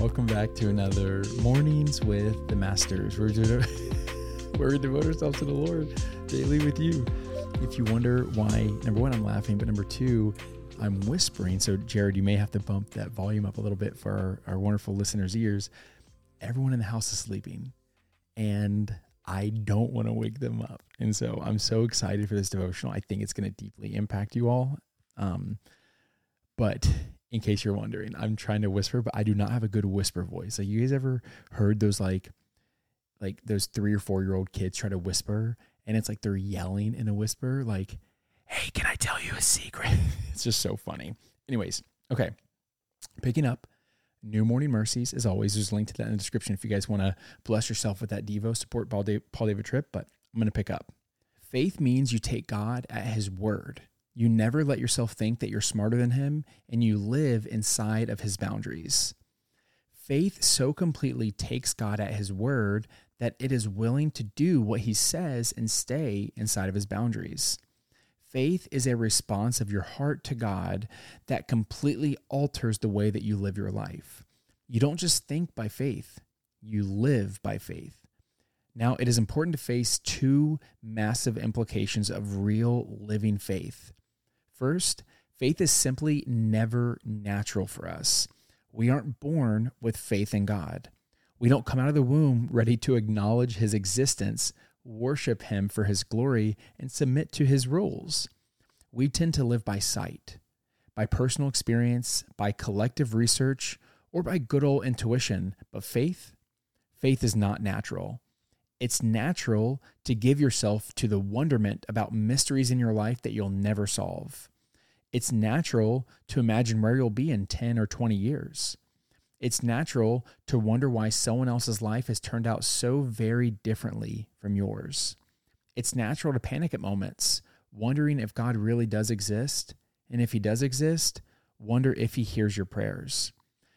Welcome back to another Mornings with the Masters, where we devote ourselves to the Lord daily with you. If you wonder why, number one, I'm laughing, but number two, I'm whispering. So Jared, you may have to bump that volume up a little bit for our wonderful listeners' ears. Everyone in the house is sleeping and I don't want to wake them up. And so I'm so excited for this devotional. I think it's going to deeply impact you all. But in case you're wondering, I'm trying to whisper, but I do not have a good whisper voice. Like, you guys ever heard those like those 3 or 4 year old kids try to whisper and it's like they're yelling in a whisper, like, hey, can I tell you a secret? It's just so funny. Anyways, okay. Picking up New Morning Mercies, as always, there's a link to that in the description if you guys want to bless yourself with that Devo, support Paul David Tripp, but I'm going to pick up. Faith means you take God at his word. You never let yourself think that you're smarter than him, and you live inside of his boundaries. Faith so completely takes God at his word that it is willing to do what he says and stay inside of his boundaries. Faith is a response of your heart to God that completely alters the way that you live your life. You don't just think by faith, you live by faith. Now, it is important to face 2 massive implications of real living faith. First, faith is simply never natural for us. We aren't born with faith in God. We don't come out of the womb ready to acknowledge his existence, worship him for his glory, and submit to his rules. We tend to live by sight, by personal experience, by collective research, or by good old intuition. But faith is not natural. It's natural to give yourself to the wonderment about mysteries in your life that you'll never solve. It's natural to imagine where you'll be in 10 or 20 years. It's natural to wonder why someone else's life has turned out so very differently from yours. It's natural to panic at moments, wondering if God really does exist, and if he does exist, wonder if he hears your prayers.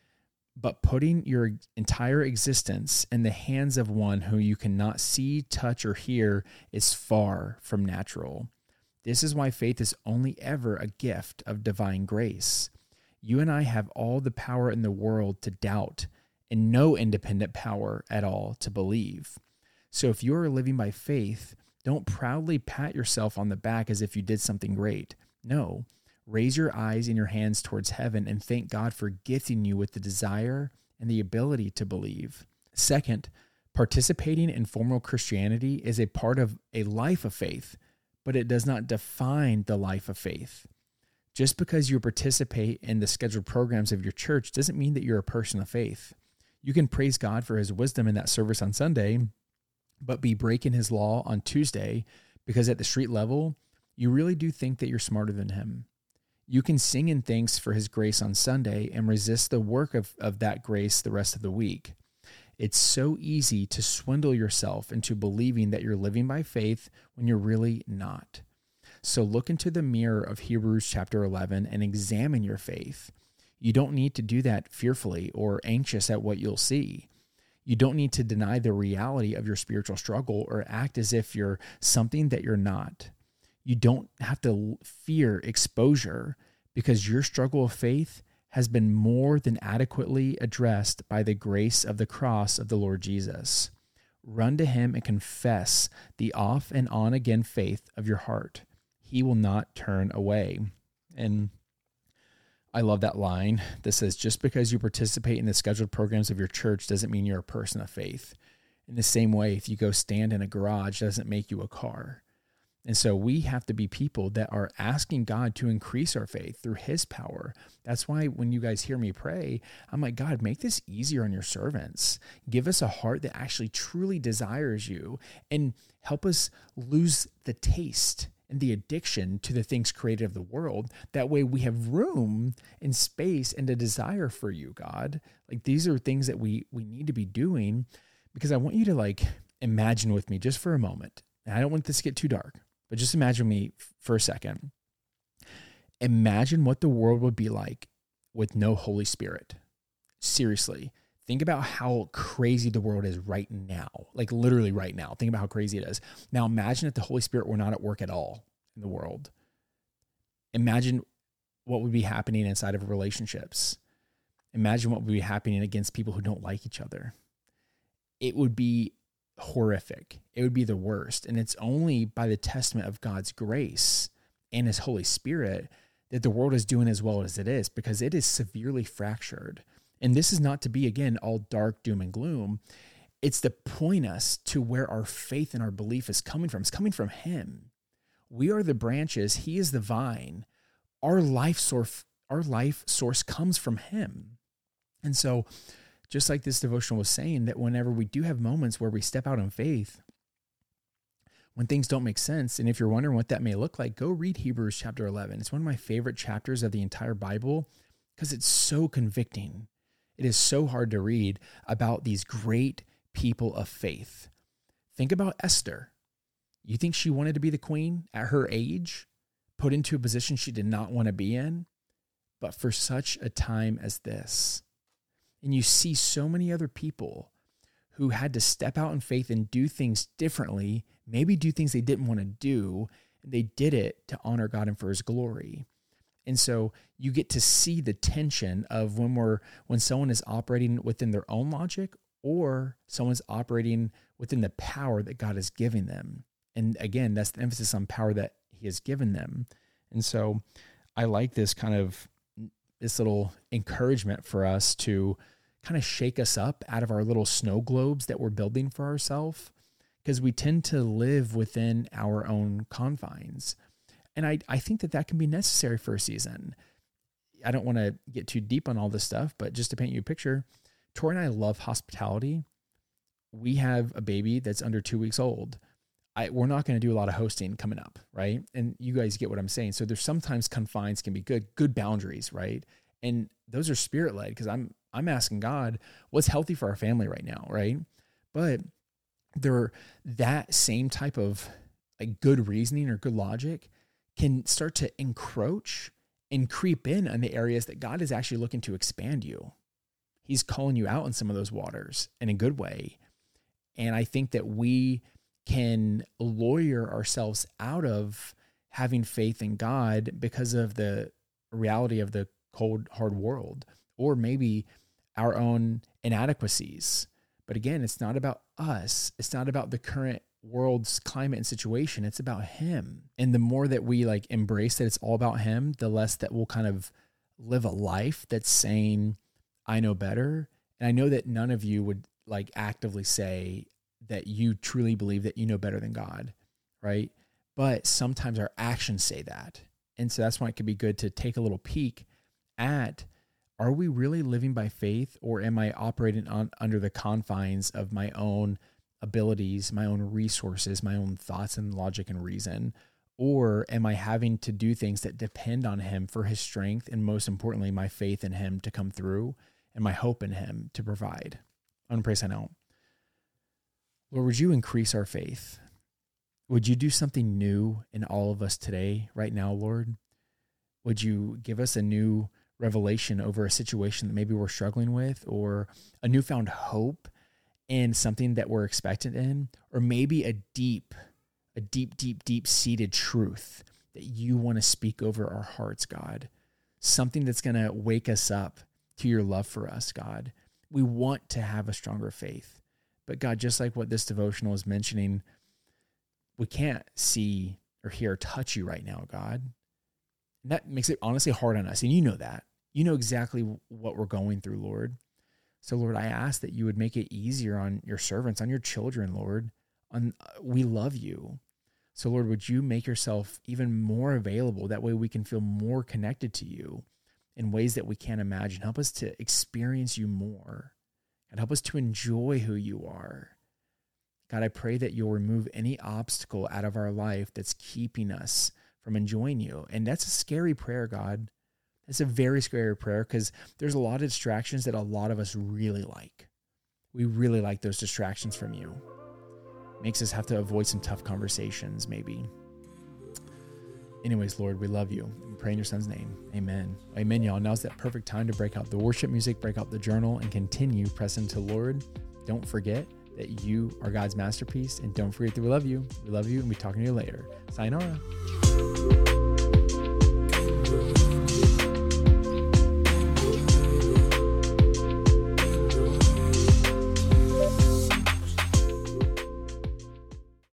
But putting your entire existence in the hands of one who you cannot see, touch, or hear is far from natural. This is why faith is only ever a gift of divine grace. You and I have all the power in the world to doubt and no independent power at all to believe. So if you are living by faith, don't proudly pat yourself on the back as if you did something great. No. Raise your eyes and your hands towards heaven and thank God for gifting you with the desire and the ability to believe. Second, participating in formal Christianity is a part of a life of faith, but it does not define the life of faith. Just because you participate in the scheduled programs of your church doesn't mean that you're a person of faith. You can praise God for his wisdom in that service on Sunday, but be breaking his law on Tuesday because at the street level, you really do think that you're smarter than him. You can sing in thanks for his grace on Sunday and resist the work of that grace the rest of the week. It's so easy to swindle yourself into believing that you're living by faith when you're really not. So look into the mirror of Hebrews chapter 11 and examine your faith. You don't need to do that fearfully or anxious at what you'll see. You don't need to deny the reality of your spiritual struggle or act as if you're something that you're not. You don't have to fear exposure because your struggle of faith has been more than adequately addressed by the grace of the cross of the Lord Jesus. Run to him and confess the off and on again faith of your heart. He will not turn away. And I love that line that says, just because you participate in the scheduled programs of your church doesn't mean you're a person of faith. In the same way, if you go stand in a garage doesn't make you a car. And so we have to be people that are asking God to increase our faith through his power. That's why when you guys hear me pray, I'm like, God, make this easier on your servants. Give us a heart that actually truly desires you and help us lose the taste and the addiction to the things created of the world. That way we have room and space and a desire for you, God. Like, these are things that we need to be doing, because I want you to like imagine with me just for a moment. And I don't want this to get too dark, but just imagine me for a second. Imagine what the world would be like with no Holy Spirit. Seriously, think about how crazy the world is right now, like literally right now. Think about how crazy it is. Now imagine if the Holy Spirit were not at work at all in the world. Imagine what would be happening inside of relationships. Imagine what would be happening against people who don't like each other. It would be horrific. It would be the worst. And it's only by the testament of God's grace and his Holy Spirit that the world is doing as well as it is, because it is severely fractured. And this is not to be, again, all dark doom and gloom. It's to point us to where our faith and our belief is coming from. It's coming from him. We are the branches. He is the vine. Our life source comes from him. And so just like this devotional was saying, that whenever we do have moments where we step out in faith, when things don't make sense, and if you're wondering what that may look like, go read Hebrews chapter 11. It's one of my favorite chapters of the entire Bible because it's so convicting. It is so hard to read about these great people of faith. Think about Esther. You think she wanted to be the queen at her age, put into a position she did not want to be in, but for such a time as this. And you see so many other people who had to step out in faith and do things differently, maybe do things they didn't want to do, and they did it to honor God and for his glory. And so you get to see the tension of when someone is operating within their own logic, or someone's operating within the power that God is giving them. And again, that's the emphasis on power that he has given them. And so I like this little encouragement for us to kind of shake us up out of our little snow globes that we're building for ourselves, because we tend to live within our own confines. And I think that can be necessary for a season. I don't want to get too deep on all this stuff, but just to paint you a picture, Tori and I love hospitality. We have a baby that's under 2 weeks old. We're not going to do a lot of hosting coming up, right? And you guys get what I'm saying. So there's sometimes confines can be good boundaries, right? And those are spirit-led, because I'm asking God, what's healthy for our family right now, right? But that same type of like good reasoning or good logic can start to encroach and creep in on the areas that God is actually looking to expand you. He's calling you out in some of those waters in a good way. And I think that we can lawyer ourselves out of having faith in God because of the reality of the cold, hard world, or maybe our own inadequacies. But again, it's not about us. It's not about the current world's climate and situation. It's about him. And the more that we like embrace that it's all about him, the less that we'll kind of live a life that's saying, I know better. And I know that none of you would like actively say that you truly believe that you know better than God, right? But sometimes our actions say that. And so that's why it could be good to take a little peek at, are we really living by faith, or am I operating under the confines of my own abilities, my own resources, my own thoughts and logic and reason? Or am I having to do things that depend on him for his strength, and most importantly, my faith in him to come through and my hope in him to provide? I'm going to pray sign out. Lord, would you increase our faith? Would you do something new in all of us today, right now, Lord? Would you give us a new revelation over a situation that maybe we're struggling with, or a newfound hope in something that we're expectant in, or maybe a deep seated truth that you want to speak over our hearts, God, something that's going to wake us up to your love for us, God. We want to have a stronger faith, but God, just like what this devotional is mentioning, we can't see or hear or touch you right now, God. And that makes it honestly hard on us. And you know that. You know exactly what we're going through, Lord. So, Lord, I ask that you would make it easier on your servants, on your children, Lord. We love you. So, Lord, would you make yourself even more available? That way we can feel more connected to you in ways that we can't imagine. Help us to experience you more, and help us to enjoy who you are. God, I pray that you'll remove any obstacle out of our life that's keeping us from enjoying you. And that's a scary prayer, God. It's a very scary prayer, because there's a lot of distractions that a lot of us really like. We really like those distractions from you. Makes us have to avoid some tough conversations, maybe. Anyways, Lord, we love you. We pray in your son's name. Amen. Amen, y'all. Now's that perfect time to break out the worship music, break out the journal, and continue pressing to Lord. Don't forget that you are God's masterpiece, and don't forget that we love you. We love you, and we'll be talking to you later. Sayonara.